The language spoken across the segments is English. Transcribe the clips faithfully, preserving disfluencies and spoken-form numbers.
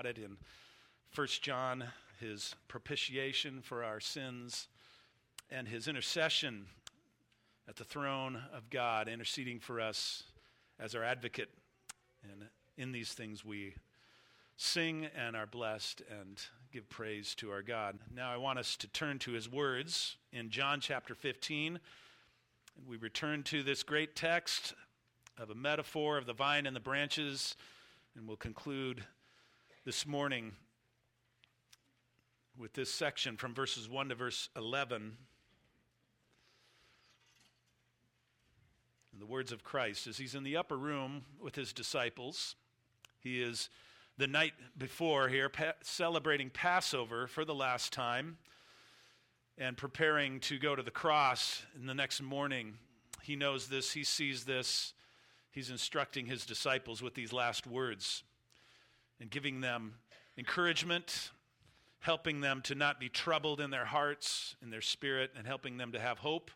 about it in First John, his propitiation for our sins and his intercession at the throne of God, interceding for us as our advocate. And in these things we sing and are blessed and give praise to our God. Now I want us to turn to his words in John chapter fifteen. And we return to this great text of a metaphor of the vine and the branches, and we'll conclude this morning with this section from verses one to verse eleven. In the words of Christ, as he's in the upper room with his disciples, he is the night before here pa- celebrating Passover for the last time and preparing to go to the cross in the next morning. He knows this, he sees this. He's instructing his disciples with these last words and giving them encouragement, helping them to not be troubled in their hearts, in their spirit, and helping them to have hope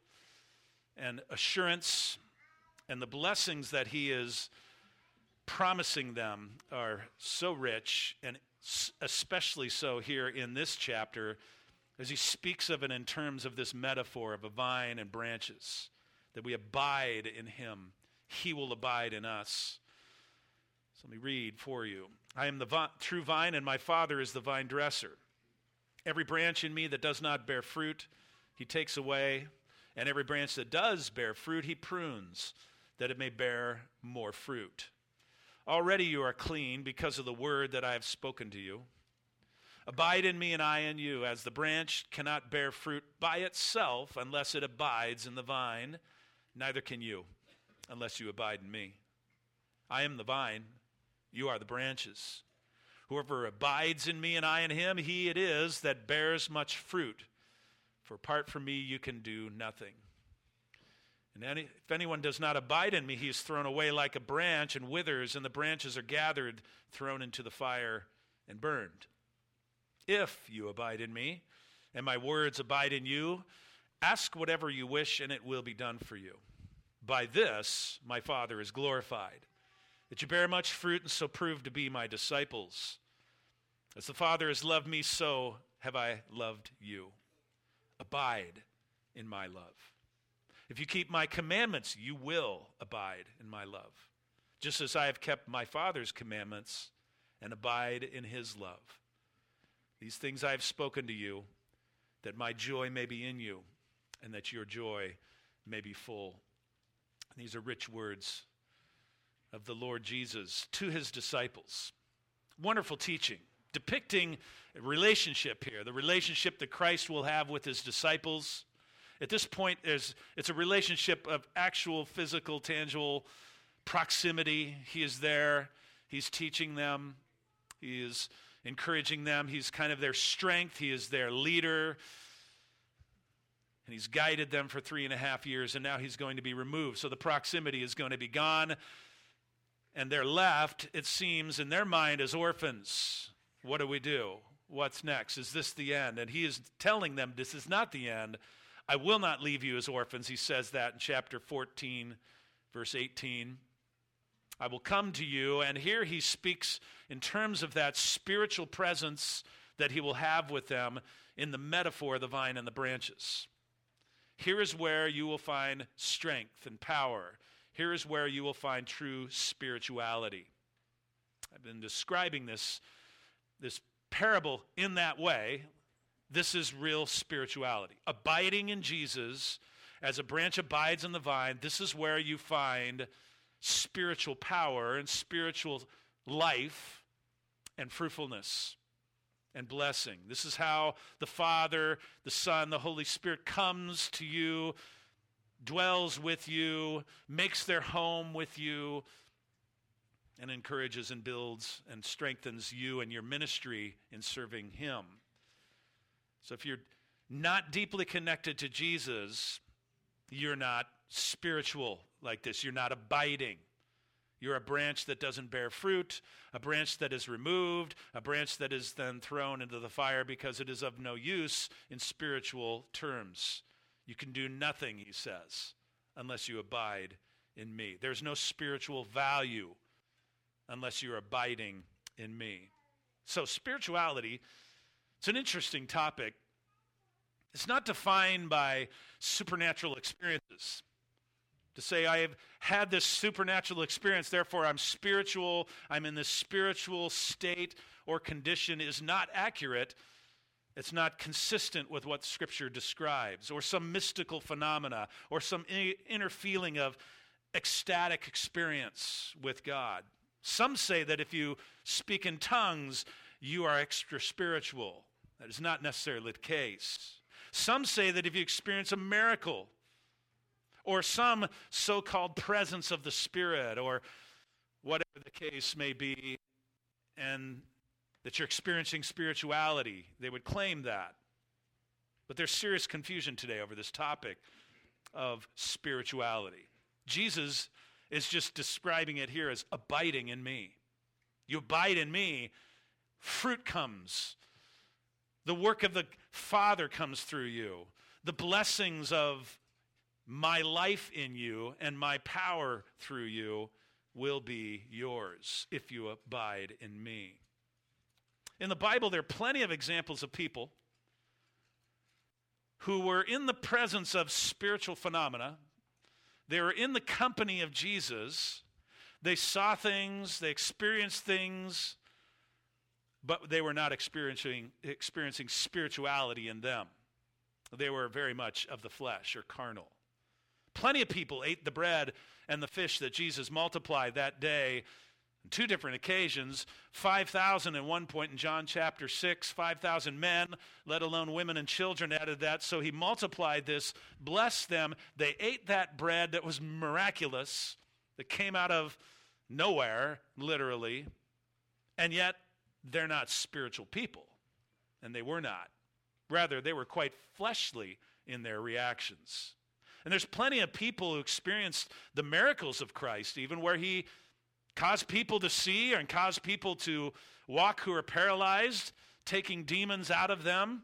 and assurance. And the blessings that he is promising them are so rich, and especially so here in this chapter, as he speaks of it in terms of this metaphor of a vine and branches, that we abide in him. He will abide in us. So let me read for you. I am the vi- true vine, and my Father is the vine dresser. Every branch in me that does not bear fruit, he takes away, and every branch that does bear fruit, he prunes, that it may bear more fruit. Already you are clean because of the word that I have spoken to you. Abide in me and I in you, as the branch cannot bear fruit by itself unless it abides in the vine, neither can you unless you abide in me. I am the vine, you are the branches. Whoever abides in me and I in him, he it is that bears much fruit. For apart from me you can do nothing. And any, if anyone does not abide in me, he is thrown away like a branch and withers, and the branches are gathered, thrown into the fire, and burned. If you abide in me, and my words abide in you, ask whatever you wish, and it will be done for you. By this my Father is glorified, that you bear much fruit and so prove to be my disciples. As the Father has loved me, so have I loved you. Abide in my love. If you keep my commandments, you will abide in my love, just as I have kept my Father's commandments and abide in his love. These things I have spoken to you, that my joy may be in you, and that your joy may be full. These are rich words of the Lord Jesus to his disciples. Wonderful teaching, depicting a relationship here, the relationship that Christ will have with his disciples. At this point, there's, it's a relationship of actual physical, tangible proximity. He is there. He's teaching them. He is encouraging them. He's kind of their strength. He is their leader. And he's guided them for three and a half years, and now he's going to be removed. So the proximity is going to be gone. And they're left, it seems, in their mind as orphans. What do we do? What's next? Is this the end? And he is telling them this is not the end. I will not leave you as orphans. He says that in chapter fourteen, verse eighteen. I will come to you. And here he speaks in terms of that spiritual presence that he will have with them in the metaphor of the vine and the branches. Here is where you will find strength and power. Here is where you will find true spirituality. I've been describing this, this parable in that way. This is real spirituality. Abiding in Jesus, as a branch abides in the vine, this is where you find spiritual power and spiritual life and fruitfulness and blessing. This is how the Father, the Son, the Holy Spirit comes to you, dwells with you, makes their home with you, and encourages and builds and strengthens you and your ministry in serving him. So if you're not deeply connected to Jesus, you're not spiritual like this. You're not abiding. You're a branch that doesn't bear fruit, a branch that is removed, a branch that is then thrown into the fire because it is of no use in spiritual terms. You can do nothing, he says, unless you abide in me. There's no spiritual value unless you're abiding in me. So spirituality, it's an interesting topic. It's not defined by supernatural experiences. To say I have had this supernatural experience, therefore I'm spiritual, I'm in this spiritual state or condition is not accurate. It's not consistent with what Scripture describes, or some mystical phenomena, or some inner feeling of ecstatic experience with God. Some say that if you speak in tongues, you are extra spiritual. That is not necessarily the case. Some say that if you experience a miracle, or some so-called presence of the Spirit, or whatever the case may be, and that you're experiencing spirituality, they would claim that. But there's serious confusion today over this topic of spirituality. Jesus is just describing it here as abiding in me. You abide in me, fruit comes. The work of the Father comes through you. The blessings of my life in you and my power through you will be yours if you abide in me. In the Bible, there are plenty of examples of people who were in the presence of spiritual phenomena. They were in the company of Jesus. They saw things, they experienced things, but they were not experiencing, experiencing spirituality in them. They were very much of the flesh or carnal. Plenty of people ate the bread and the fish that Jesus multiplied that day on two different occasions. five thousand at one point in John chapter six, five thousand men, let alone women and children added that. So he multiplied this, blessed them. They ate that bread that was miraculous, that came out of nowhere, literally, and yet they're not spiritual people, and they were not. Rather, they were quite fleshly in their reactions. And there's plenty of people who experienced the miracles of Christ, even where he caused people to see and caused people to walk who are paralyzed, taking demons out of them,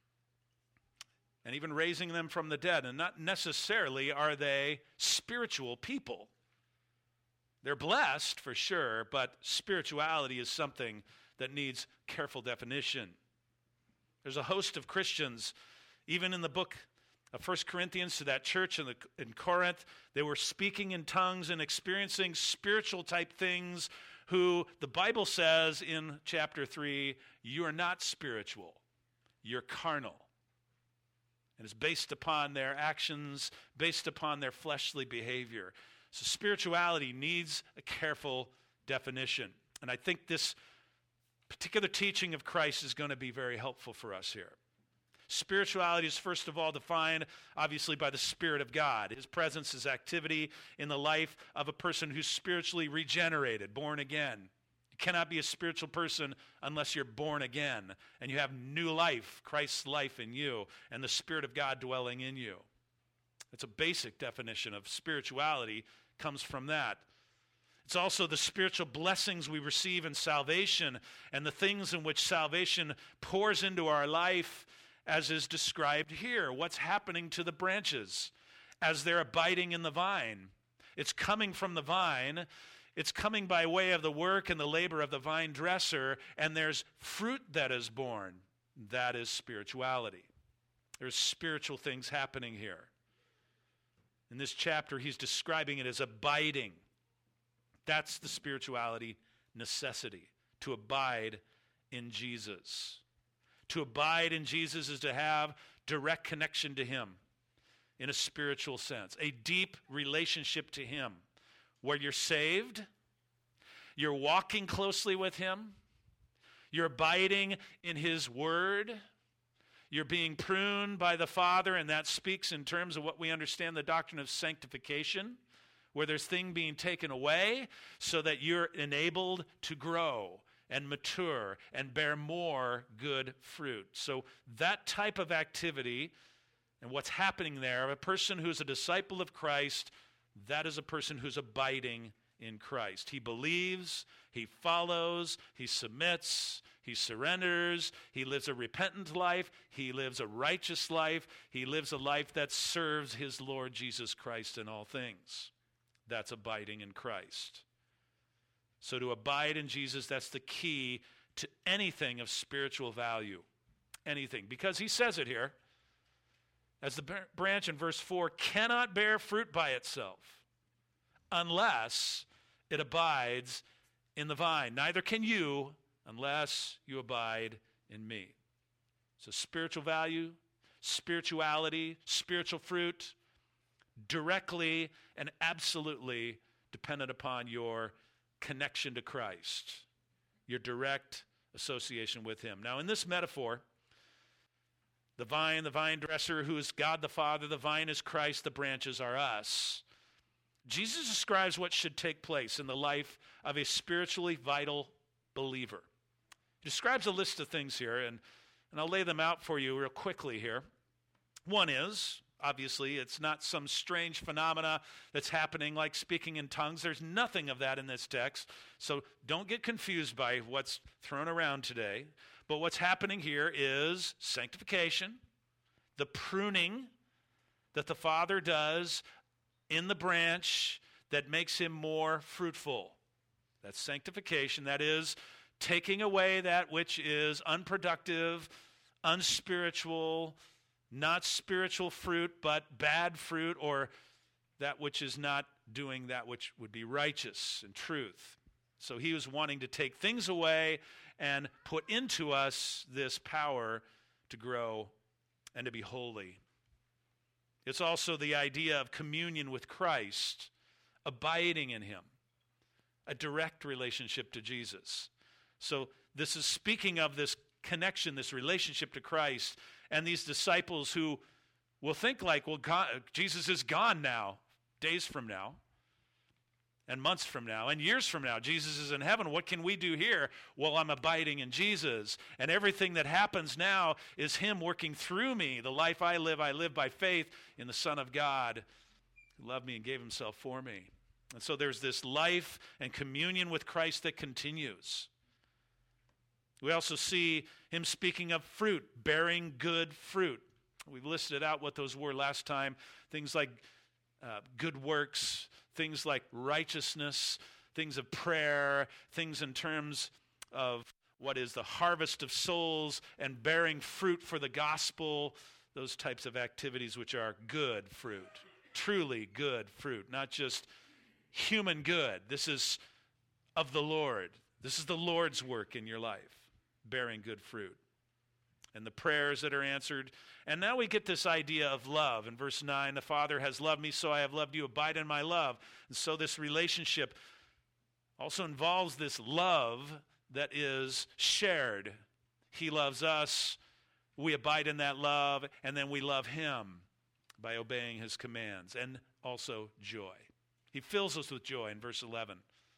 and even raising them from the dead. And not necessarily are they spiritual people. They're blessed for sure, but spirituality is something that needs careful definition. There's a host of Christians, even in the book of First Corinthians, to that church in, the, in Corinth, they were speaking in tongues and experiencing spiritual type things, who the Bible says in chapter three, you are not spiritual, you're carnal. And it's based upon their actions, based upon their fleshly behavior. So spirituality needs a careful definition. And I think this particular teaching of Christ is going to be very helpful for us here. Spirituality is first of all defined, obviously, by the Spirit of God. His presence, his activity in the life of a person who's spiritually regenerated, born again. You cannot be a spiritual person unless you're born again and you have new life, Christ's life in you, and the Spirit of God dwelling in you. It's a basic definition of spirituality, comes from that. It's also the spiritual blessings we receive in salvation and the things in which salvation pours into our life, as is described here. What's happening to the branches as they're abiding in the vine? It's coming from the vine. It's coming by way of the work and the labor of the vine dresser, and there's fruit that is born. That is spirituality. There's spiritual things happening here. In this chapter, he's describing it as abiding. That's the spirituality necessity, to abide in Jesus. To abide in Jesus is to have direct connection to him in a spiritual sense, a deep relationship to him where you're saved, you're walking closely with him, you're abiding in his word, you're being pruned by the Father, and that speaks in terms of what we understand the doctrine of sanctification, where there's things being taken away so that you're enabled to grow and mature and bear more good fruit. So that type of activity and what's happening there, a person who's a disciple of Christ, that is a person who's abiding in Christ. He believes, he follows, he submits, he surrenders, he lives a repentant life, he lives a righteous life, he lives a life that serves his Lord Jesus Christ in all things. That's abiding in Christ. So to abide in Jesus, that's the key to anything of spiritual value. Anything. Because he says it here, as the branch in verse four cannot bear fruit by itself unless it abides in the vine. Neither can you unless you abide in me. So spiritual value, spirituality, spiritual fruit, directly and absolutely dependent upon your connection to Christ, your direct association with him. Now in this metaphor, the vine, the vine dresser, who is God the Father, the vine is Christ, the branches are us. Jesus describes what should take place in the life of a spiritually vital believer. He describes a list of things here, and, and I'll lay them out for you real quickly here. One is, obviously, it's not some strange phenomena that's happening like speaking in tongues. There's nothing of that in this text, so don't get confused by what's thrown around today. But what's happening here is sanctification, the pruning that the Father does in the branch that makes him more fruitful. That's sanctification. That is taking away that which is unproductive, unspiritual, not spiritual fruit, but bad fruit, or that which is not doing that which would be righteous and truth. So he was wanting to take things away and put into us this power to grow and to be holy. It's also the idea of communion with Christ, abiding in him, a direct relationship to Jesus. So this is speaking of this connection, this relationship to Christ, and these disciples who will think like, well, God, Jesus is gone now, days from now, and months from now, and years from now. Jesus is in heaven. What can we do here? Well, I'm abiding in Jesus, and everything that happens now is him working through me. The life I live, I live by faith in the Son of God who loved me and gave himself for me. And so there's this life and communion with Christ that continues. We also see him speaking of fruit, bearing good fruit. We've listed out what those were last time. Things like uh, good works, things like righteousness, things of prayer, things in terms of what is the harvest of souls and bearing fruit for the gospel, those types of activities which are good fruit, truly good fruit, not just human good. This is of the Lord. This is the Lord's work in your life, bearing good fruit. And the prayers that are answered. And now we get this idea of love. In verse nine, the Father has loved me, so I have loved you. Abide in my love. And so this relationship also involves this love that is shared. He loves us, we abide in that love, and then we love him by obeying his commands. And also joy. He fills us with joy in verse eleven.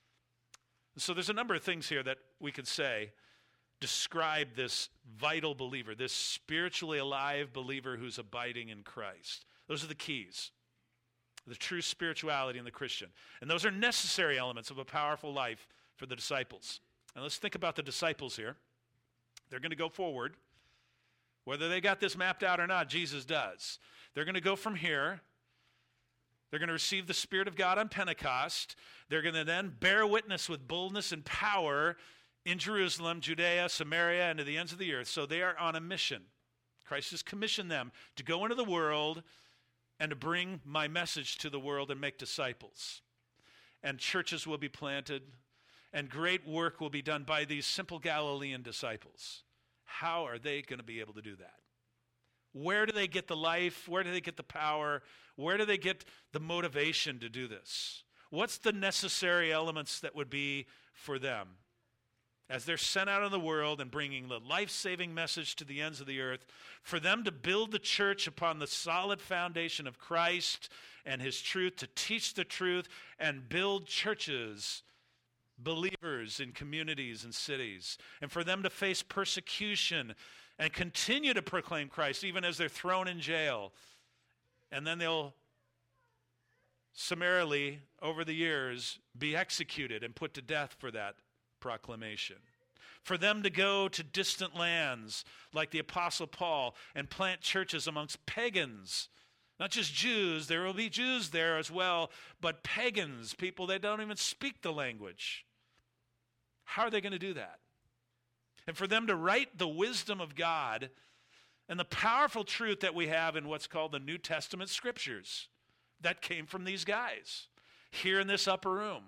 So there's a number of things here that we could say describe this vital believer, this spiritually alive believer who's abiding in Christ. Those are the keys, the true spirituality in the Christian. And those are necessary elements of a powerful life for the disciples. And let's think about the disciples here. They're going to go forward. Whether they got this mapped out or not, Jesus does. They're going to go from here. They're going to receive the Spirit of God on Pentecost. They're going to then bear witness with boldness and power in Jerusalem, Judea, Samaria, and to the ends of the earth. So they are on a mission. Christ has commissioned them to go into the world and to bring my message to the world and make disciples. And churches will be planted, and great work will be done by these simple Galilean disciples. How are they going to be able to do that? Where do they get the life? Where do they get the power? Where do they get the motivation to do this? What's the necessary elements that would be for them as they're sent out in the world and bringing the life-saving message to the ends of the earth, for them to build the church upon the solid foundation of Christ and his truth, to teach the truth and build churches, believers in communities and cities, and for them to face persecution and continue to proclaim Christ even as they're thrown in jail. And then they'll summarily, over the years, be executed and put to death for that proclamation. For them to go to distant lands like the Apostle Paul and plant churches amongst pagans. Not just Jews, there will be Jews there as well, but pagans, people that don't even speak the language. How are they going to do that? and for them to write the wisdom of God and the powerful truth that we have in what's called the New Testament scriptures. That came from these guys here in this upper room.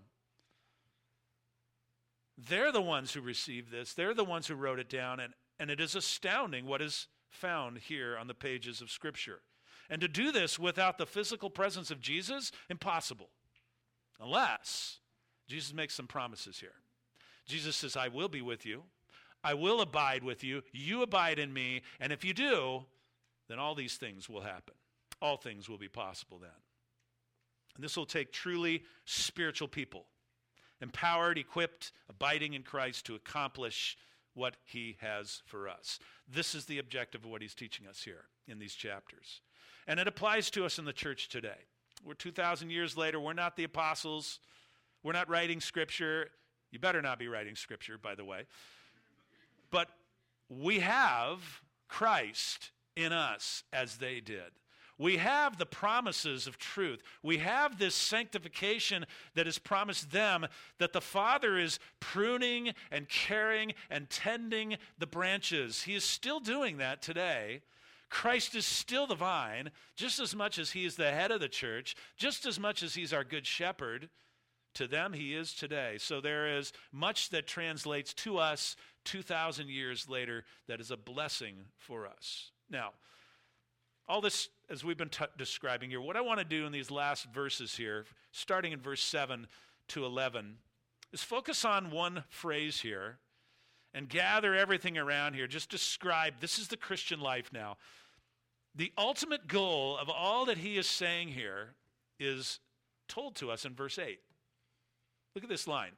They're the ones who received this. They're the ones who wrote it down, and, and it is astounding what is found here on the pages of Scripture. And to do this without the physical presence of Jesus, impossible. Unless Jesus makes some promises here. Jesus says, I will be with you. I will abide with you. You abide in me. And if you do, then all these things will happen. All things will be possible then. And this will take truly spiritual people, empowered, equipped, abiding in Christ to accomplish what he has for us. This is the objective of what he's teaching us here in these chapters. And it applies to us in the church today. We're two thousand years later. We're not the apostles. We're not writing Scripture. You better not be writing Scripture, by the way. But we have Christ in us as they did. We have the promises of truth. We have this sanctification that is promised them, that the Father is pruning and caring and tending the branches. He is still doing that today. Christ is still the vine, just as much as he is the head of the church, just as much as he's our good shepherd. To them, he is today. So there is much that translates to us two thousand years later that is a blessing for us. Now, all this, as we've been t- describing here, what I want to do in these last verses here, starting in verse seven to eleven, is focus on one phrase here and gather everything around here. Just describe, this is the Christian life now. The ultimate goal of all that he is saying here is told to us in verse eight. Look at this line.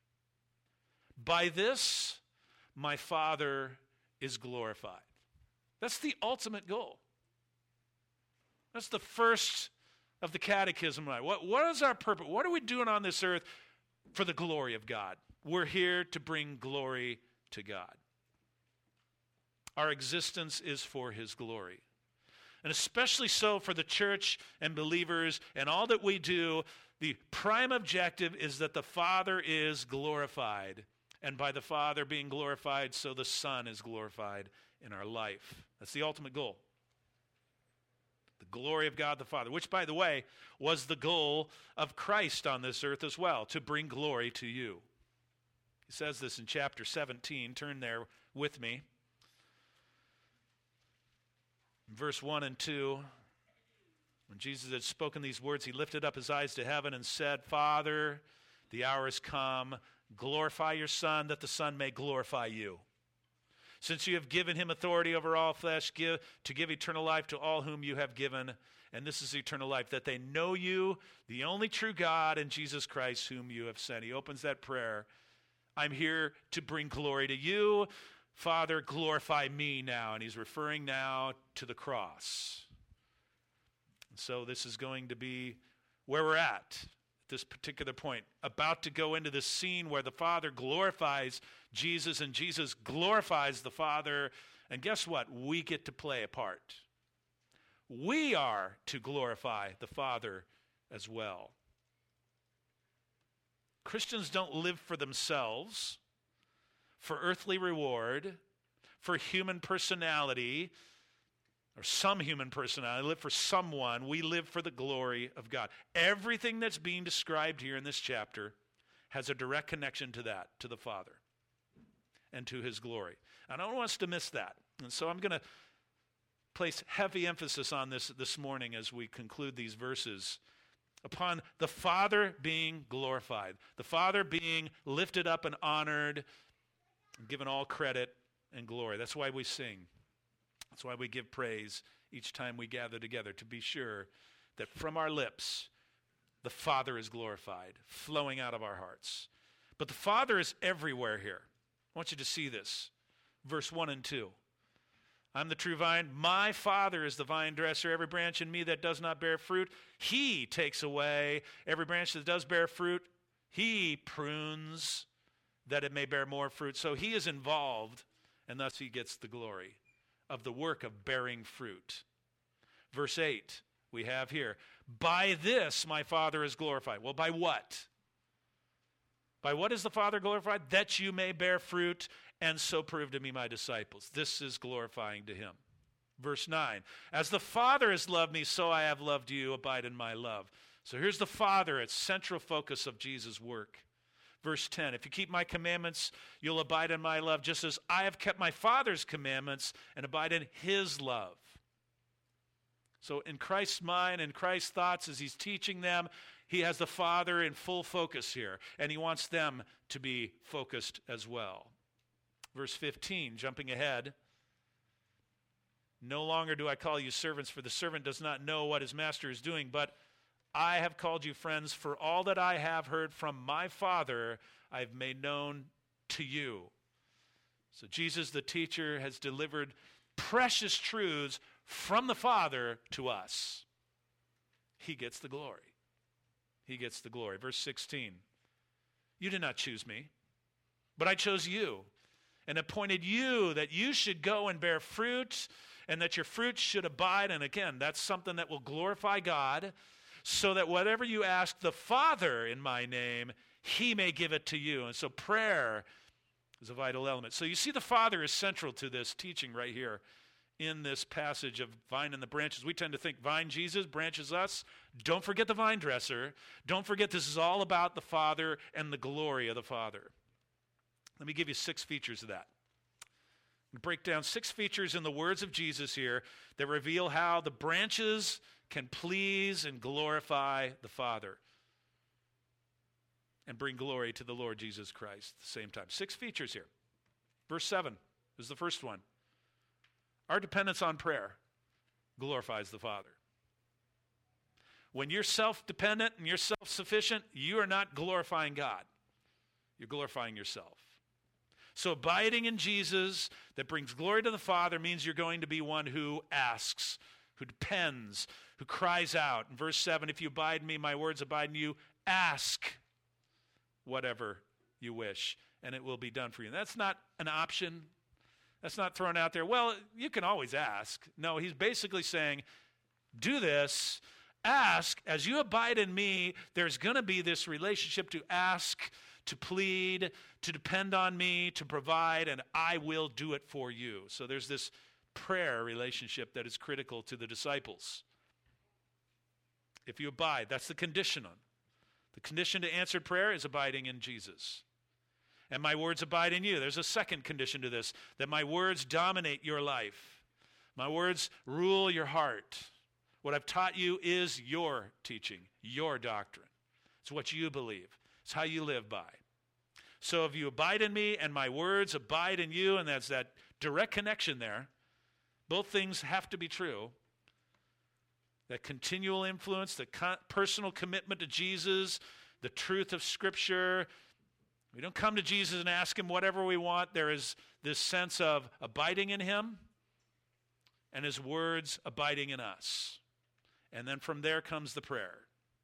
By this, my Father is glorified. That's the ultimate goal. That's the first of the catechism. What, what is our purpose? What are we doing on this earth for the glory of God? We're here to bring glory to God. Our existence is for his glory. And especially so for the church and believers and all that we do, the prime objective is that the Father is glorified. And by the Father being glorified, so the Son is glorified in our life. That's the ultimate goal. The glory of God the Father, which, by the way, was the goal of Christ on this earth as well, to bring glory to you. He says this in chapter seventeen. Turn there with me. Verse one and two. When Jesus had spoken these words, he lifted up his eyes to heaven and said, Father, the hour has come. Glorify your Son, that the Son may glorify you. Since you have given him authority over all flesh, give, to give eternal life to all whom you have given. And this is eternal life, that they know you, the only true God, and Jesus Christ, whom you have sent. He opens that prayer. I'm here to bring glory to you. Father, glorify me now. And he's referring now to the cross. So this is going to be where we're at, at this particular point, about to go into this scene where the Father glorifies Jesus and Jesus glorifies the Father. And guess what? We get to play a part. We are to glorify the Father as well. Christians don't live for themselves, for earthly reward, for human personality, or some human personality. Live for someone. We live for the glory of God. Everything that's being described here in this chapter has a direct connection to that, to the Father, and to his glory. I don't want us to miss that. And so I'm going to place heavy emphasis on this this morning as we conclude these verses, upon the Father being glorified, the Father being lifted up and honored, and given all credit and glory. That's why we sing. That's why we give praise each time we gather together, to be sure that from our lips the Father is glorified, flowing out of our hearts. But the Father is everywhere here. I want you to see this. Verse one and two. I'm the true vine. My Father is the vine dresser. Every branch in me that does not bear fruit, he takes away. Every branch that does bear fruit, he prunes that it may bear more fruit. So he is involved, and thus he gets the glory of the work of bearing fruit. Verse eight, we have here, by this my Father is glorified. Well, by what? By what is the Father glorified? That you may bear fruit and so prove to me my disciples. This is glorifying to him. Verse nine, as the Father has loved me, so I have loved you. Abide in my love. So here's the Father, it's central focus of Jesus' work. Verse ten, if you keep my commandments, you'll abide in my love, just as I have kept my Father's commandments and abide in his love. So in Christ's mind and Christ's thoughts as he's teaching them, he has the Father in full focus here, and he wants them to be focused as well. Verse fifteen, jumping ahead, no longer do I call you servants, for the servant does not know what his master is doing, but I have called you friends, for all that I have heard from my Father I have made known to you. So Jesus, the teacher, has delivered precious truths from the Father to us. He gets the glory. He gets the glory. Verse sixteen, you did not choose me, but I chose you and appointed you that you should go and bear fruit and that your fruit should abide. And again, that's something that will glorify God, so that whatever you ask the Father in my name, he may give it to you. And so prayer is a vital element. So you see the Father is central to this teaching right here in this passage of vine and the branches. We tend to think vine Jesus, branches us. Don't forget the vine dresser. Don't forget this is all about the Father and the glory of the Father. Let me give you six features of that. Break down six features in the words of Jesus here that reveal how the branches can please and glorify the Father and bring glory to the Lord Jesus Christ at the same time. Six features here. Verse seven is the first one. Our dependence on prayer glorifies the Father. When you're self-dependent and you're self-sufficient, you are not glorifying God. You're glorifying yourself. So abiding in Jesus that brings glory to the Father means you're going to be one who asks, who depends, who cries out. In verse seven, if you abide in me, my words abide in you, ask whatever you wish, and it will be done for you. And that's not an option. That's not thrown out there. Well, you can always ask. No, he's basically saying, do this, ask. As you abide in me, there's going to be this relationship to ask, to plead, to depend on me, to provide, and I will do it for you. So there's this prayer relationship that is critical to the disciples. If you abide, that's the condition on. The condition to answered prayer is abiding in Jesus. And my words abide in you. There's a second condition to this, that my words dominate your life. My words rule your heart. What I've taught you is your teaching, your doctrine. It's what you believe. It's how you live by. So if you abide in me and my words abide in you, and that's that direct connection there, both things have to be true. That continual influence, the con- personal commitment to Jesus, the truth of Scripture. We don't come to Jesus and ask him whatever we want. There is this sense of abiding in him and his words abiding in us. And then from there comes the prayer.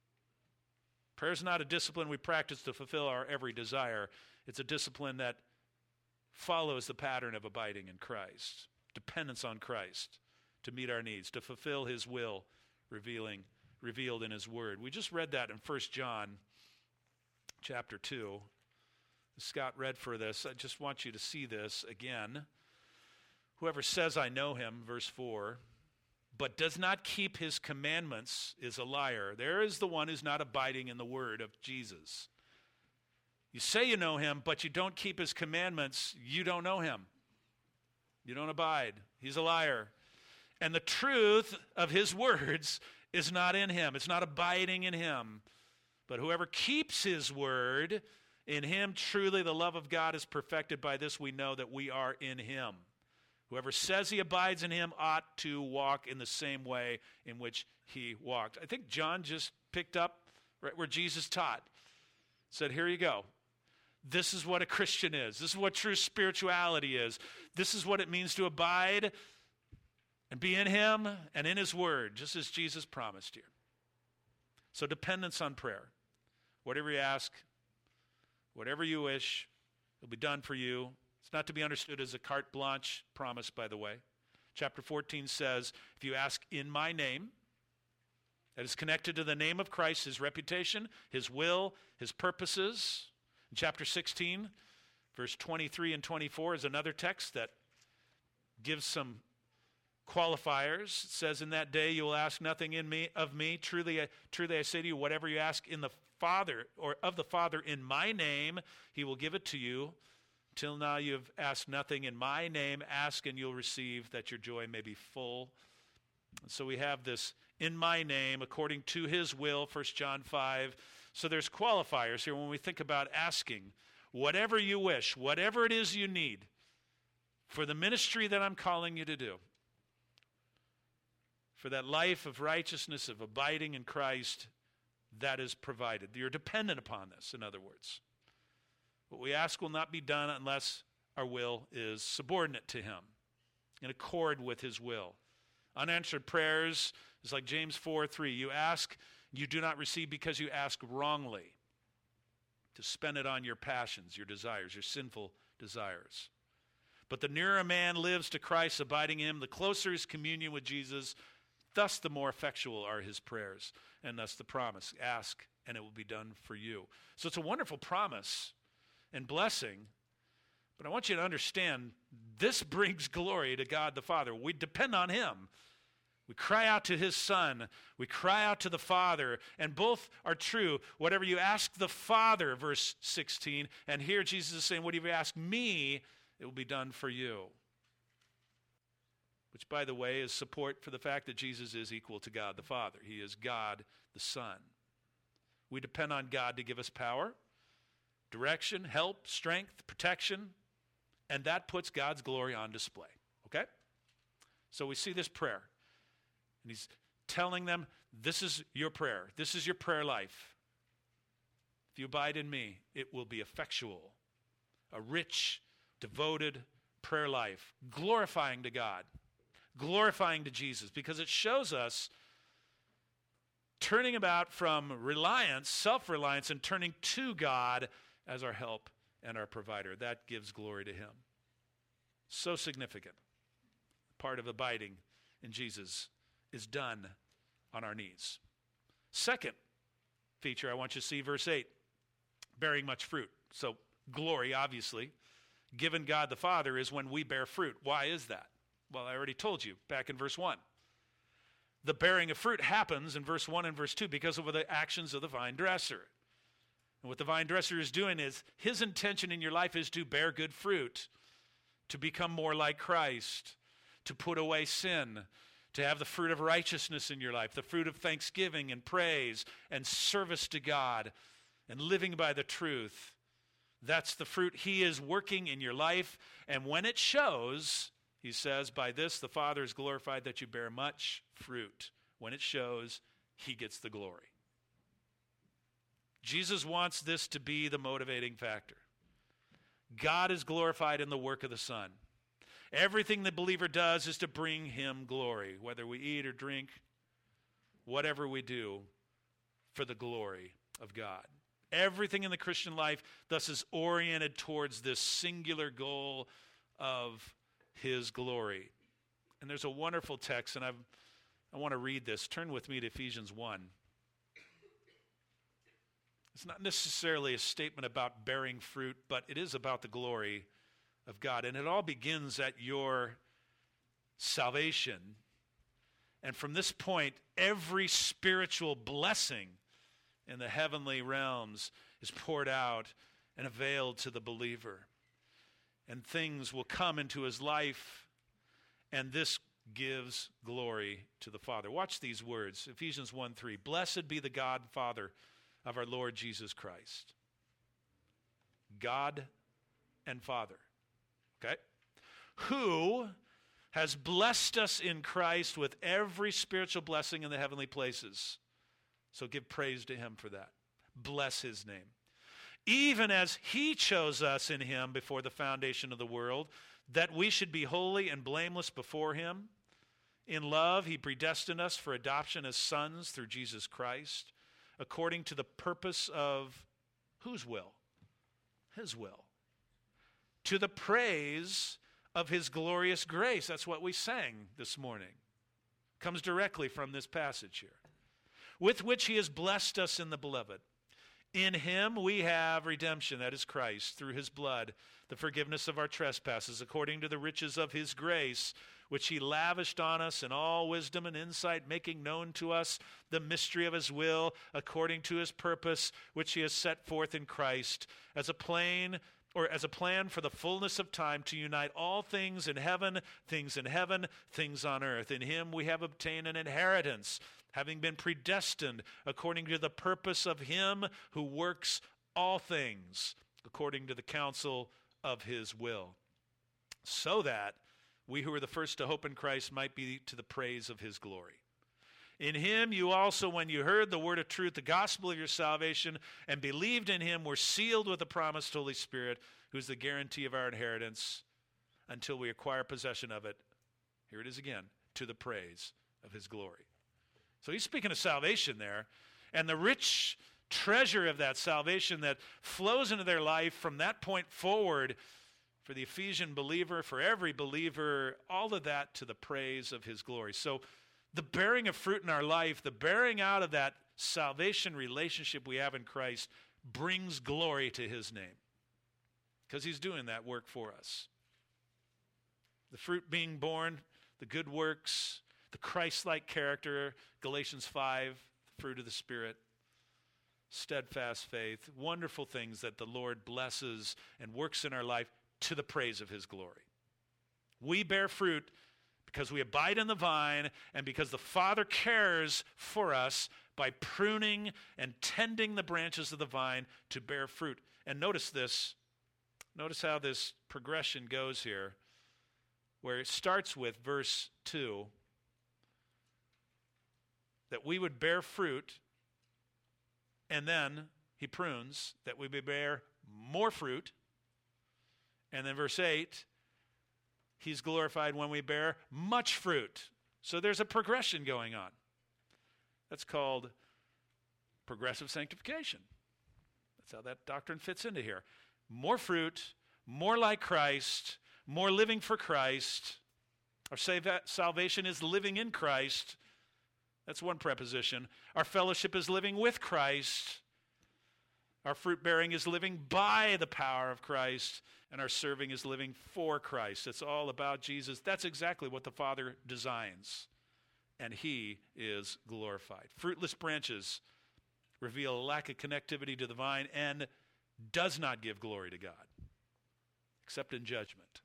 Prayer is not a discipline we practice to fulfill our every desire. It's a discipline that follows the pattern of abiding in Christ, dependence on Christ to meet our needs, to fulfill his will, revealing, revealed in his word. We just read that in First John chapter two. Scott read for this. I just want you to see this again. Whoever says, I know him, verse four, but does not keep his commandments is a liar. There is the one who's not abiding in the word of Jesus. You say you know him, but you don't keep his commandments, you don't know him. You don't abide. He's a liar. And the truth of his words is not in him. It's not abiding in him. But whoever keeps his word, in him truly the love of God is perfected. By this we know that we are in him. Whoever says he abides in him ought to walk in the same way in which he walked. I think John just picked up right where Jesus taught. Said, here you go. This is what a Christian is. This is what true spirituality is. This is what it means to abide and be in him and in his word, just as Jesus promised here. So dependence on prayer. Whatever you ask, whatever you wish, it'll be done for you. It's not to be understood as a carte blanche promise, by the way. Chapter fourteen says, if you ask in my name, that is connected to the name of Christ, his reputation, his will, his purposes. In chapter sixteen, Verse twenty-three and twenty-four is another text that gives some qualifiers. It says, in that day you will ask nothing in me of me. Truly, I, truly I say to you, whatever you ask in the Father, or of the Father in my name, he will give it to you. Till now you have asked nothing in my name. Ask and you'll receive, that your joy may be full. And so we have this in my name, according to his will, First John five. So there's qualifiers here when we think about asking. Whatever you wish, whatever it is you need for the ministry that I'm calling you to do, for that life of righteousness, of abiding in Christ, that is provided. You're dependent upon this, in other words. What we ask will not be done unless our will is subordinate to him, in accord with his will. Unanswered prayers is like James four three. You ask, you do not receive because you ask wrongly, to spend it on your passions, your desires, your sinful desires. But the nearer a man lives to Christ, abiding in him, the closer his communion with Jesus, thus the more effectual are his prayers. And thus the promise, ask and it will be done for you. So it's a wonderful promise and blessing. But I want you to understand, this brings glory to God the Father. We depend on him. We cry out to his Son. We cry out to the Father. And both are true. Whatever you ask the Father, verse sixteen. And here Jesus is saying, whatever you ask me, it will be done for you. Which, by the way, is support for the fact that Jesus is equal to God the Father. He is God the Son. We depend on God to give us power, direction, help, strength, protection, and that puts God's glory on display. Okay? So we see this prayer. And he's telling them, this is your prayer. This is your prayer life. If you abide in me, it will be effectual. A rich, devoted prayer life, glorifying to God, glorifying to Jesus, because it shows us turning about from reliance, self-reliance, and turning to God as our help and our provider. That gives glory to him. So significant. Part of abiding in Jesus is done on our knees. Second feature I want you to see, verse eight, bearing much fruit. So glory, obviously, given God the Father, is when we bear fruit. Why is that? Well, I already told you back in verse one. The bearing of fruit happens in verse one and verse two because of the actions of the vine dresser. And what the vine dresser is doing is, his intention in your life is to bear good fruit, to become more like Christ, to put away sin, to have the fruit of righteousness in your life, the fruit of thanksgiving and praise and service to God and living by the truth. That's the fruit he is working in your life. And when it shows, he says, by this the Father is glorified that you bear much fruit. When it shows, he gets the glory. Jesus wants this to be the motivating factor. God is glorified in the work of the Son. Everything the believer does is to bring him glory, whether we eat or drink, whatever we do, for the glory of God. Everything in the Christian life thus is oriented towards this singular goal of his glory. And there's a wonderful text, and I've, I want to read this. Turn with me to Ephesians one. It's not necessarily a statement about bearing fruit, but it is about the glory of God. And it all begins at your salvation. And from this point, every spiritual blessing in the heavenly realms is poured out and availed to the believer. And things will come into his life, and this gives glory to the Father. Watch these words, Ephesians one three. Blessed be the God and Father of our Lord Jesus Christ. God and Father. Okay? Who has blessed us in Christ with every spiritual blessing in the heavenly places. So give praise to him for that. Bless his name. Even as he chose us in him before the foundation of the world, that we should be holy and blameless before him. In love, he predestined us for adoption as sons through Jesus Christ, according to the purpose of whose will? His will. To the praise of his glorious grace. That's what we sang this morning. Comes directly from this passage here. With which he has blessed us in the beloved. In him we have redemption, that is Christ, through his blood, the forgiveness of our trespasses, according to the riches of his grace, which he lavished on us in all wisdom and insight, making known to us the mystery of his will, according to his purpose, which he has set forth in Christ, as a plain or as a plan for the fullness of time to unite all things in heaven, things in heaven, things on earth. In him we have obtained an inheritance, having been predestined according to the purpose of him who works all things according to the counsel of his will, so that we who are the first to hope in Christ might be to the praise of his glory. In him you also, when you heard the word of truth, the gospel of your salvation, and believed in him, were sealed with the promised Holy Spirit, who is the guarantee of our inheritance until we acquire possession of it. Here it is again, to the praise of his glory. So he's speaking of salvation there, and the rich treasure of that salvation that flows into their life from that point forward for the Ephesian believer, for every believer, all of that to the praise of his glory. So the bearing of fruit in our life, the bearing out of that salvation relationship we have in Christ brings glory to his name because he's doing that work for us. The fruit being born, the good works, the Christ-like character, Galatians five, the fruit of the Spirit, steadfast faith, wonderful things that the Lord blesses and works in our life to the praise of his glory. We bear fruit because we abide in the vine and because the Father cares for us by pruning and tending the branches of the vine to bear fruit. And notice this. Notice how this progression goes here, where it starts with verse two, that we would bear fruit, and then he prunes that we may bear more fruit. And then verse eight, he's glorified when we bear much fruit. So there's a progression going on. That's called progressive sanctification. That's how that doctrine fits into here. More fruit, more like Christ, more living for Christ. Our save- salvation is living in Christ. That's one preposition. Our fellowship is living with Christ. Our fruit bearing is living by the power of Christ. And our serving is living for Christ. It's all about Jesus. That's exactly what the Father designs. And he is glorified. Fruitless branches reveal a lack of connectivity to the vine and does not give glory to God, except in judgment.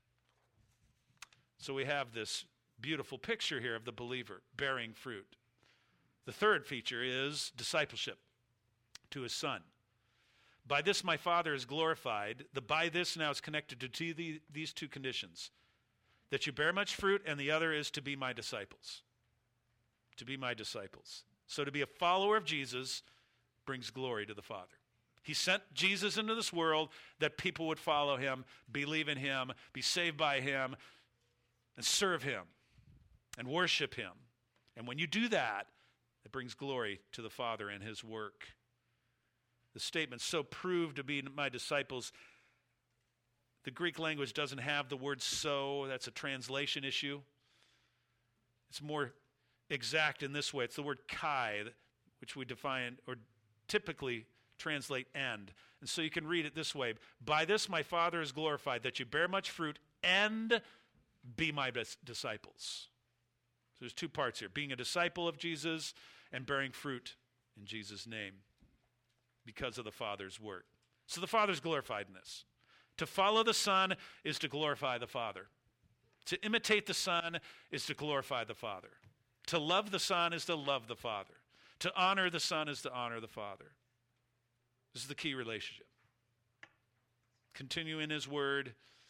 So we have this beautiful picture here of the believer bearing fruit. The third feature is discipleship to his Son. By this my Father is glorified. The by this now is connected to two, the, these two conditions. That you bear much fruit, and the other is to be my disciples. To be my disciples. So to be a follower of Jesus brings glory to the Father. He sent Jesus into this world that people would follow him, believe in him, be saved by him, and serve him, and worship him. And when you do that, it brings glory to the Father and his work. The statement, so prove to be my disciples. The Greek language doesn't have the word so. That's a translation issue. It's more exact in this way. It's the word kai, which we define or typically translate and. And so you can read it this way. By this my Father is glorified, that you bear much fruit and be my disciples. So there's two parts here. Being a disciple of Jesus and bearing fruit in Jesus' name because of the Father's work. So the Father's glorified in this. To follow the Son is to glorify the Father. To imitate the Son is to glorify the Father. To love the Son is to love the Father. To honor the Son is to honor the Father. This is the key relationship. Continue in his word,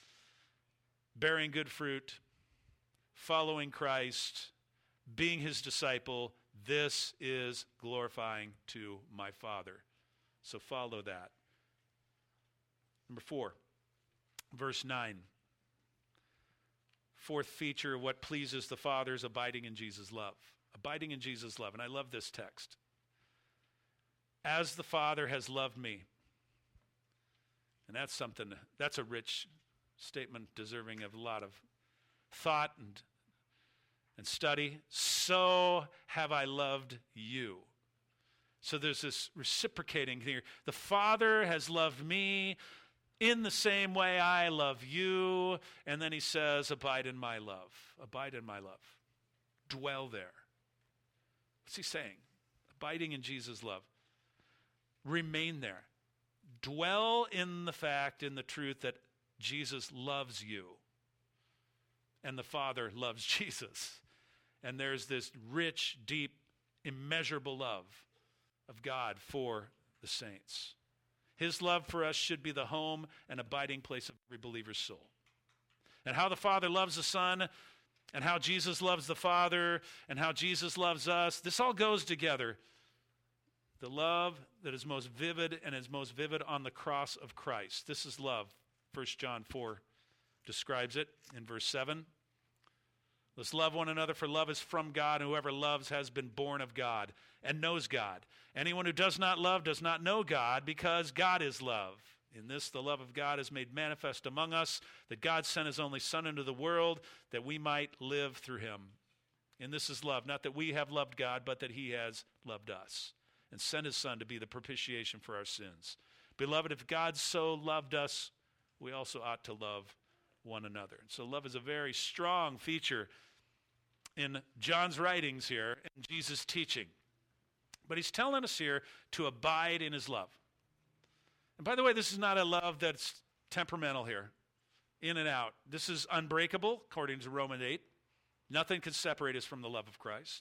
bearing good fruit, following Christ, being his disciple. This is glorifying to my Father. So follow that. Number four, verse nine. Fourth feature, what pleases the Father is abiding in Jesus' love. Abiding in Jesus' love. And I love this text. As the Father has loved me. And that's something, that's a rich statement deserving of a lot of thought and, and study. So have I loved you. So there's this reciprocating here. The Father has loved me in the same way I love you. And then he says, abide in my love. Abide in my love. Dwell there. What's he saying? Abiding in Jesus' love. Remain there. Dwell in the fact, in the truth that Jesus loves you. And the Father loves Jesus. And there's this rich, deep, immeasurable love of God for the saints. His love for us should be the home and abiding place of every believer's soul. And how the Father loves the Son, and how Jesus loves the Father, and how Jesus loves us, this all goes together. The love that is most vivid and is most vivid on the cross of Christ. This is love. First John four describes it in verse seven. Let's love one another, for love is from God, and whoever loves has been born of God and knows God. Anyone who does not love does not know God, because God is love. In this, the love of God is made manifest among us, that God sent his only Son into the world, that we might live through him. And this is love, not that we have loved God, but that he has loved us, and sent his Son to be the propitiation for our sins. Beloved, if God so loved us, we also ought to love one another. And so love is a very strong feature in John's writings here and Jesus' teaching. But he's telling us here to abide in his love. And by the way, this is not a love that's temperamental here, in and out. This is unbreakable, according to Romans eight. Nothing can separate us from the love of Christ.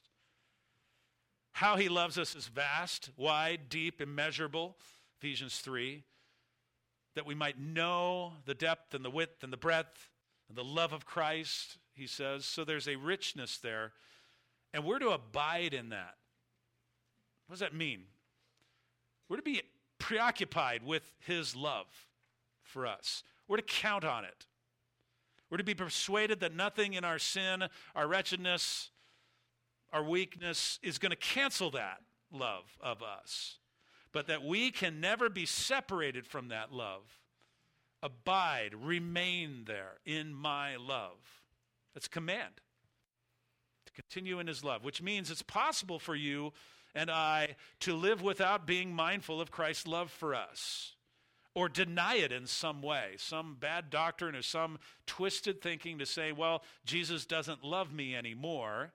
How he loves us is vast, wide, deep, immeasurable, Ephesians three, that we might know the depth and the width and the breadth and the love of Christ, he says. So there's a richness there, and we're to abide in that. What does that mean? We're to be preoccupied with his love for us. We're to count on it. We're to be persuaded that nothing in our sin, our wretchedness, our weakness is going to cancel that love of us, but that we can never be separated from that love. Abide, remain there in my love. That's a command to continue in his love, which means it's possible for you and I to live without being mindful of Christ's love for us, or deny it in some way, some bad doctrine or some twisted thinking to say, well, Jesus doesn't love me anymore.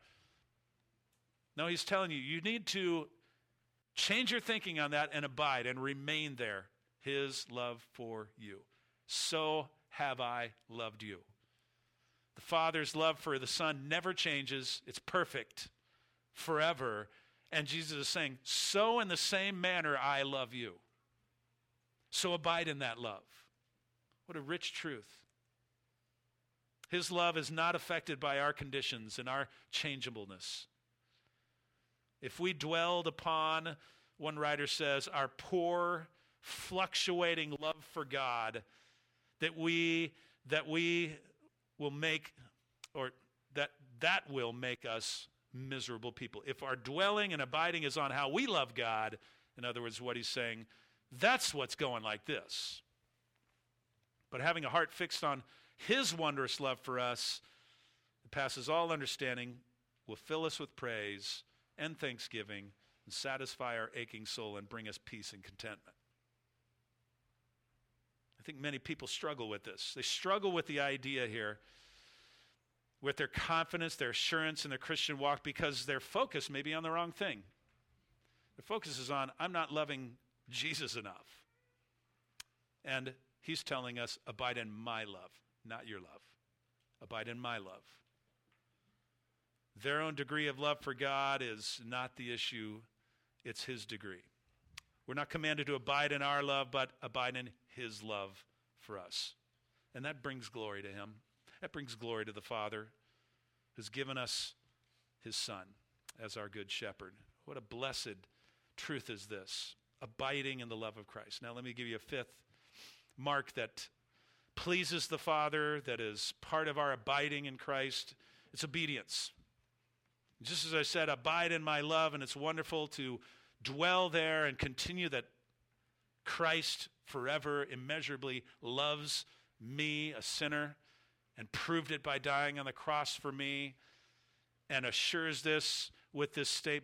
No, he's telling you, you need to change your thinking on that and abide and remain there, his love for you. So have I loved you. The Father's love for the Son never changes. It's perfect forever. And Jesus is saying, so in the same manner I love you. So abide in that love. What a rich truth. His love is not affected by our conditions and our changeableness. If we dwelled upon, one writer says, our poor, fluctuating love for God, that we that we will make, or that that will make us miserable people. If our dwelling and abiding is on how we love God, in other words, what he's saying, that's what's going like this. But having a heart fixed on his wondrous love for us, that passes all understanding, will fill us with praise and thanksgiving, and satisfy our aching soul and bring us peace and contentment. I think many people struggle with this. They struggle with the idea here, with their confidence, their assurance in their Christian walk, because their focus may be on the wrong thing. Their focus is on, I'm not loving Jesus enough. And he's telling us, abide in my love, not your love. Abide in my love. Their own degree of love for God is not the issue, it's his degree. We're not commanded to abide in our love, but abide in his love for us. And that brings glory to him. That brings glory to the Father who's given us his Son as our good shepherd. What a blessed truth is this, abiding in the love of Christ. Now let me give you a fifth mark that pleases the Father, that is part of our abiding in Christ. It's obedience. Just as I said, abide in my love, and it's wonderful to dwell there and continue that Christ forever, immeasurably loves me, a sinner, and proved it by dying on the cross for me, and assures this with this statement,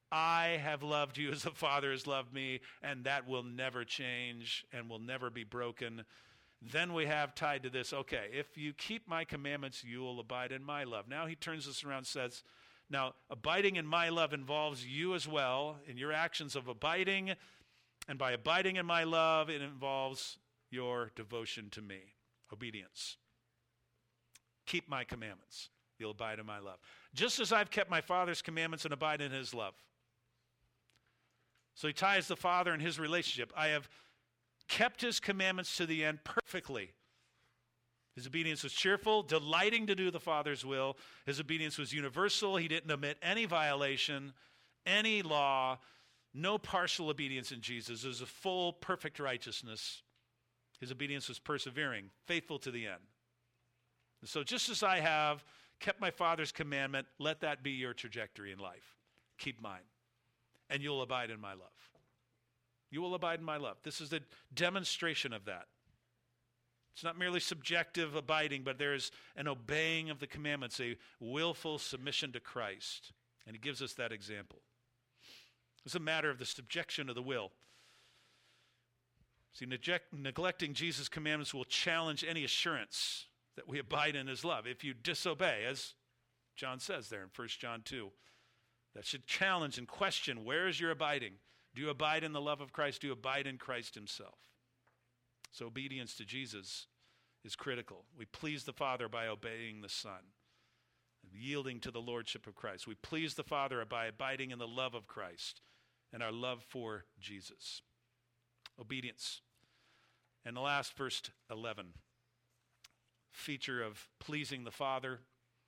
I have loved you as the Father has loved me, and that will never change and will never be broken. Then we have tied to this, okay, if you keep my commandments, you will abide in my love. Now he turns this around and says, now abiding in my love involves you as well in your actions of abiding, and by abiding in my love, it involves your devotion to me, obedience. Keep my commandments. You'll abide in my love. Just as I've kept my Father's commandments and abide in his love. So he ties the Father and his relationship. I have kept his commandments to the end perfectly. His obedience was cheerful, delighting to do the Father's will. His obedience was universal. He didn't omit any violation, any law, no partial obedience in Jesus. It was a full, perfect righteousness. His obedience was persevering, faithful to the end. And so just as I have kept my Father's commandment, let that be your trajectory in life. Keep mine, and you'll abide in my love. You will abide in my love. This is the demonstration of that. It's not merely subjective abiding, but there is an obeying of the commandments, a willful submission to Christ. And he gives us that example. It's a matter of the subjection of the will. See, neglect, neglecting Jesus' commandments will challenge any assurance that we abide in his love. If you disobey, as John says there in First John two, that should challenge and question, where is your abiding? Do you abide in the love of Christ? Do you abide in Christ himself? So obedience to Jesus is critical. We please the Father by obeying the Son, and yielding to the lordship of Christ. We please the Father by abiding in the love of Christ and our love for Jesus. Obedience. And the last, verse eleven, feature of pleasing the Father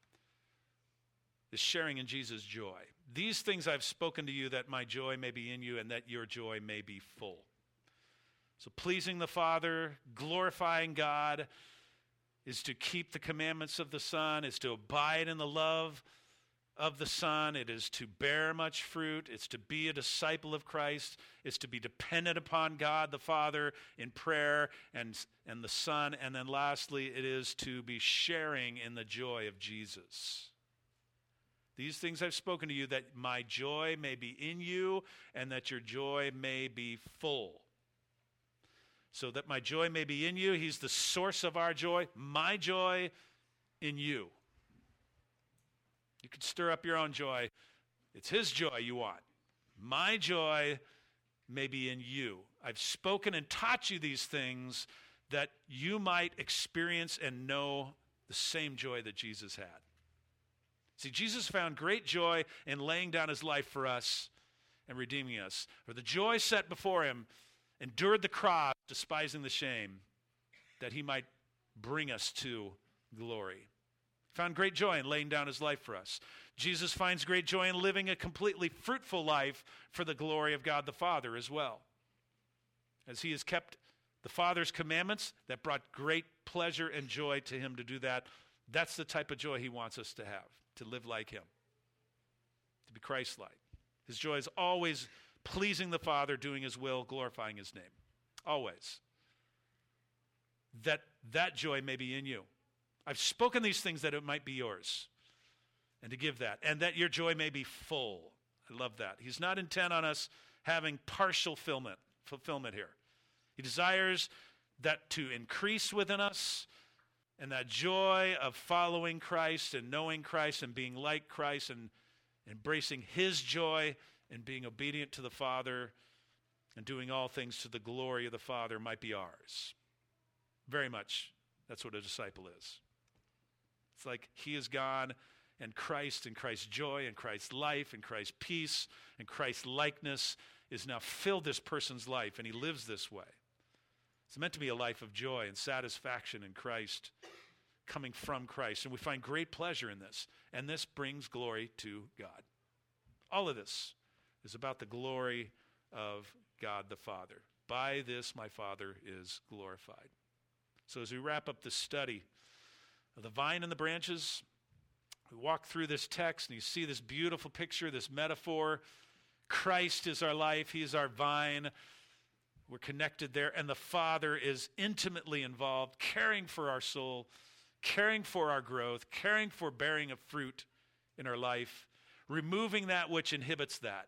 is sharing in Jesus' joy. These things I've spoken to you that my joy may be in you and that your joy may be full. So pleasing the Father, glorifying God, is to keep the commandments of the Son, is to abide in the love of the Son. It is to bear much fruit. It's to be a disciple of Christ. It's to be dependent upon God the Father in prayer and, and the Son. And then lastly, it is to be sharing in the joy of Jesus. These things I've spoken to you that my joy may be in you and that your joy may be full. So that my joy may be in you. He's the source of our joy. My joy in you. You can stir up your own joy. It's his joy you want. My joy may be in you. I've spoken and taught you these things that you might experience and know the same joy that Jesus had. See, Jesus found great joy in laying down his life for us and redeeming us. For the joy set before him, endured the cross, despising the shame, that he might bring us to glory. Found great joy in laying down his life for us. Jesus finds great joy in living a completely fruitful life for the glory of God the Father as well. As he has kept the Father's commandments, that brought great pleasure and joy to him to do that. That's the type of joy he wants us to have, to live like him, to be Christ-like. His joy is always pleasing the Father, doing his will, glorifying his name. Always. That that joy may be in you. I've spoken these things that it might be yours, and to give that, and that your joy may be full. I love that. He's not intent on us having partial fulfillment, fulfillment here. He desires that to increase within us, and that joy of following Christ and knowing Christ and being like Christ and embracing his joy and being obedient to the Father and doing all things to the glory of the Father might be ours. Very much, that's what a disciple is. It's like he is gone, and Christ and Christ's joy and Christ's life and Christ's peace and Christ's likeness is now filled this person's life, and he lives this way. It's meant to be a life of joy and satisfaction in Christ, coming from Christ. And we find great pleasure in this. And this brings glory to God. All of this is about the glory of God the Father. By this my Father is glorified. So as we wrap up this study of the vine and the branches, we walk through this text and you see this beautiful picture, this metaphor. Christ is our life. He is our vine. We're connected there. And the Father is intimately involved, caring for our soul, caring for our growth, caring for bearing of fruit in our life, removing that which inhibits that.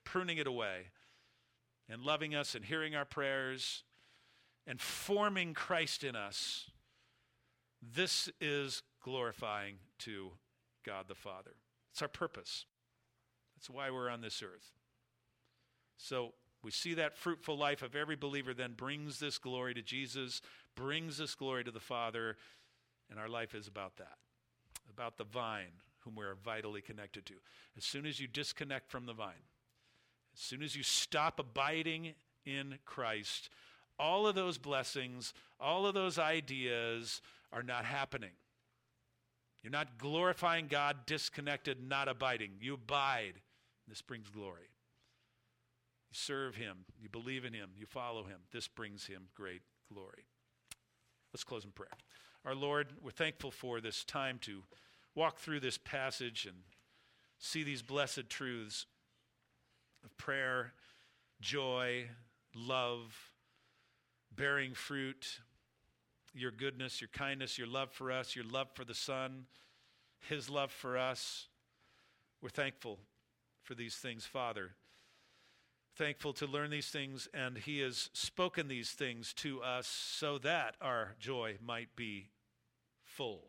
pruning it away and loving us and hearing our prayers and forming Christ in us. This is glorifying to God the Father. It's our purpose. That's why we're on this earth. So we see that fruitful life of every believer then brings this glory to Jesus, brings this glory to the Father, and our life is about that, about the vine whom we are vitally connected to. As soon as you disconnect from the vine, as soon as you stop abiding in Christ, all of those blessings, all of those ideas are not happening. You're not glorifying God, disconnected, not abiding. You abide. This brings glory. You serve him. You believe in him. You follow him. This brings him great glory. Let's close in prayer. Our Lord, we're thankful for this time to walk through this passage and see these blessed truths of prayer, joy, love, bearing fruit, your goodness, your kindness, your love for us, your love for the Son, his love for us. We're thankful for these things, Father. Thankful to learn these things, and he has spoken these things to us so that our joy might be full,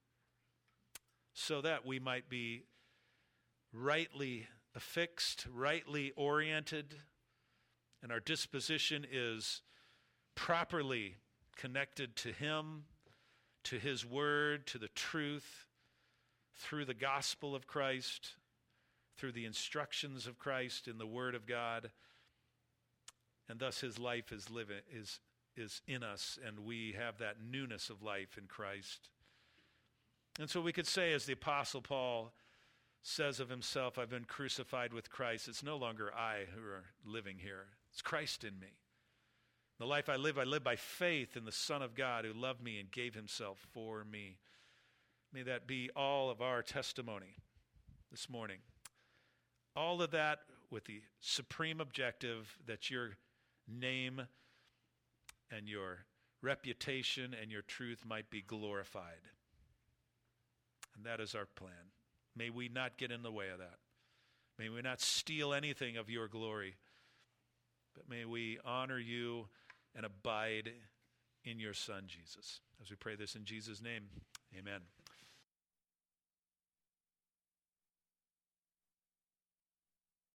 so that we might be rightly affixed, rightly oriented, and our disposition is properly connected to him, to his word, to the truth, through the gospel of Christ, through the instructions of Christ in the word of God, and thus his life is living is is in us, and we have that newness of life in Christ. And so we could say, as the Apostle Paul says of himself, I've been crucified with Christ. It's no longer I who are living here. It's Christ in me. The life I live, I live by faith in the Son of God who loved me and gave himself for me. May that be all of our testimony this morning. All of that with the supreme objective that your name and your reputation and your truth might be glorified. And that is our plan. May we not get in the way of that. May we not steal anything of your glory, but may we honor you and abide in your Son, Jesus. As we pray this in Jesus' name, amen.